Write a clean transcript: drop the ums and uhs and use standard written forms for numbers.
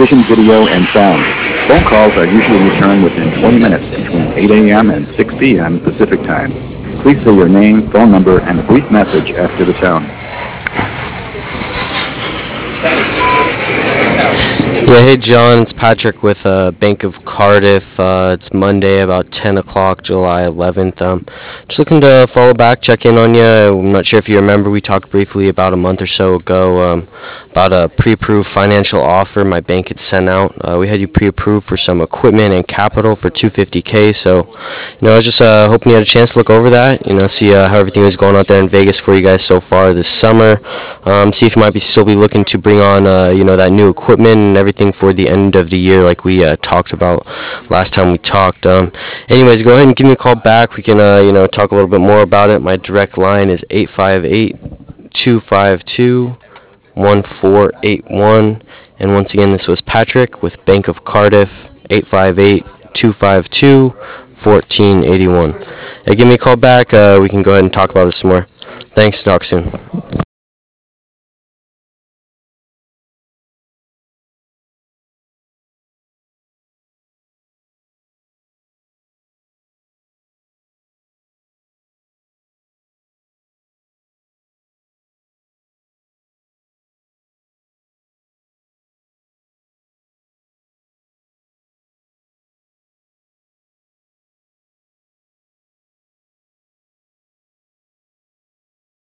television, video, and sound. Phone calls are usually returned within 20 minutes between 8 a.m. and 6 p.m. Pacific Time. Please say your name, phone number, and a brief message after the tone. Yeah, hey John, it's Patrick with Bank of Cardiff. It's Monday, about 10 o'clock, July 11th. Just looking to follow back, check in on you. I'm not sure if you remember, we talked briefly about a month or so ago about a pre-approved financial offer my bank had sent out. We had you pre-approved for some equipment and capital for 250K. So, I was just hoping you had a chance to look over that. See how everything is going out there in Vegas for you guys so far this summer. See if you might still be looking to bring on that new equipment and everything for the end of the year, like we talked about last time we talked. Anyways, go ahead and give me a call back. We can talk a little bit more about it. My direct line is 858-252-1481. And once again, this was Patrick with Bank of Cardiff, 858-252-1481. Give me a call back. We can go ahead and talk about this some more. Thanks. Talk soon.